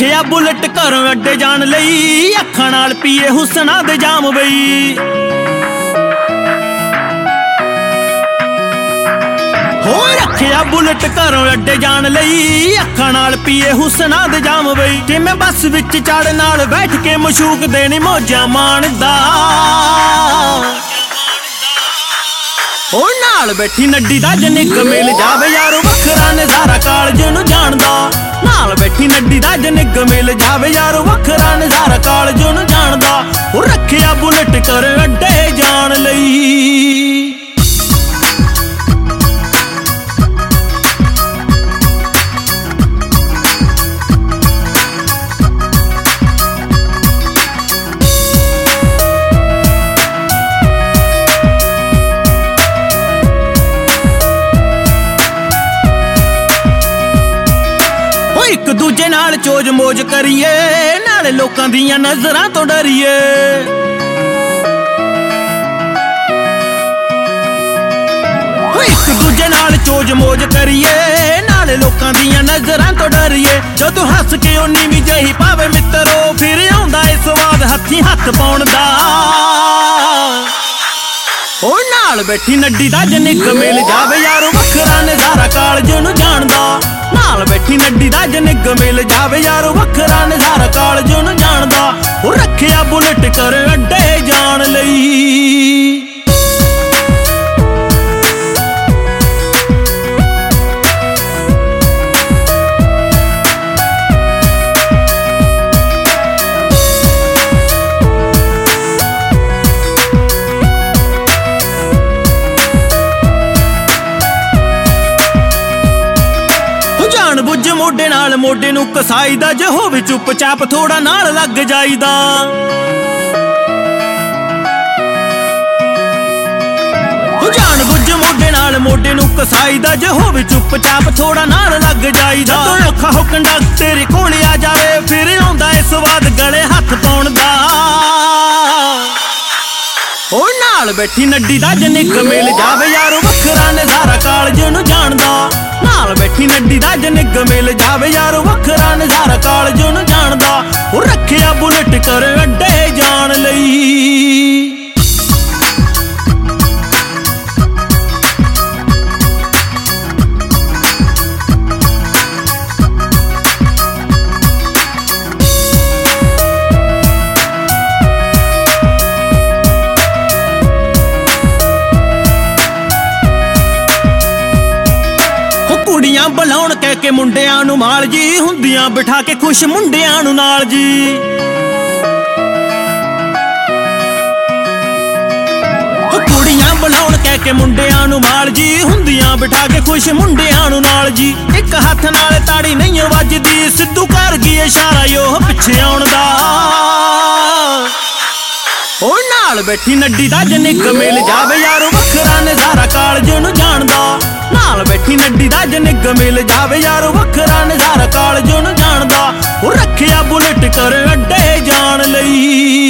रखिया बुलेट घरों अड्डे जान लई, अखां नाल पीए हुसना दे जाम बई। हो रखिया बुलेट घरों अड्डे जान लई, अखां नाल पीए हुसना दे जाम बई। कि मैं बस विच चढ़ नाल बैठ के मशूक देनी मौजा माणदा। ओ नाल बैठी नड्डी दा जनिक मिल जावे यारो वखरा नज़ारा कालज नूं जानदा। नाल बैठी नड्डी दा जनिक मिल जावे यारो वखरा नज़ारा कालज नूं जानदा। ओ रखिया बुलेट कर अड्डे जान लई। एक दूजे नाल चोज मोज करिए, नाले लोकां दियां नज़रां तो डरिए। एक दूजे नाल चोज मोज करिए, नाले लोकां दियां नज़रां तो डरिए। जदों हस के उन्नी भी जही पावे मित्रो, फिर आउंदा ए स्वाद हत्थी हत्थ पाउण दा। ओ नाल बैठी नड्डी दा जनिक मिल जावे यारो वखरा नज़ारा कालज नूं जानदा। नाल बैठी नड्डी दा जनिक मिल जावे यारो वखरा नज़ारा कालज नूं जानदा। ओ रखिया बुलेट कर अड्डे जान लई। बुझ मोढे नाल मोढे नूं कसाईदा, जे होवे चुपचाप थोड़ा नाल लग जाईदा। जान बुझ मोढे नाल मोढे नूं कसाईदा, जे होवे चुपचाप थोड़ा नाल लग जाईदा। तो औखा हो कंडक्टर तेरे कोल आ जावे, फिर आउंदा ए स्वाद गले हत्थ पाउण दा। ओ नाल बैठी नड्डी दा जनिक मिल जावे यारो वखरा नज़ारा कालज नूं जानदा। नाल बैठी नड्डी दा जनिक मिल जावे यारो वखरा नज़ारा कालज नूं जानदा। ओ रखिया बुलेट कर अड्डे जान लई। कुड़ियां बुलाउण कह के मुंडियां नूं माल जी, हुंदियां बिठा के खुश मुंडियां नूं नाल जी। कुड़ियां बुलाउण कह के मुंडियां नूं माल जी, हुंदियां बिठा के खुश मुंडियां नूं नाल जी। एक हत्थ नाल ताड़ी नहीं वजदी, सिद्धू कर गई इशारा यो पिछे आउण दा। ओ नाल बैठी नड्डी दा जनिक मिल जावे यारो वखरा नज़ारा कालज नूं जानदा। नाल बैठी नड्डी दा जनिक मिल जावे यारो वखरा नज़ारा कालज नूं जानदा। ओ रखिया बुलेट कर अड्डे जान लई।